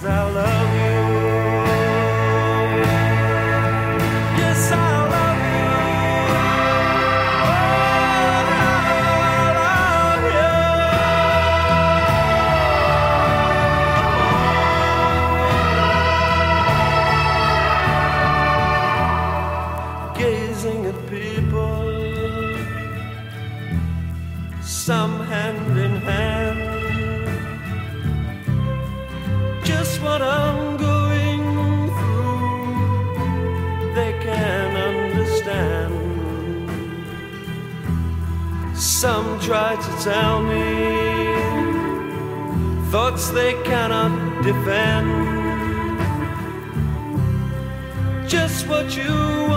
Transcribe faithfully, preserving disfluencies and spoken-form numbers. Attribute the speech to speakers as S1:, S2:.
S1: I love you. Yes, I love you. Oh, I love you. Gazing at people, some hand in hand, just what I'm going through, they can understand. Some try to tell me thoughts they cannot defend, just what you